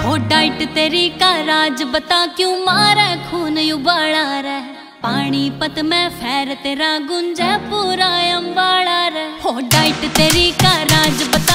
हो डाइट तेरी का राज बता क्यों मारे खून उबाला रे। पानीपत में फैर तेरा गुंजे पूरा अम्बाड़ा रे। हो डाइट तेरी का राज बता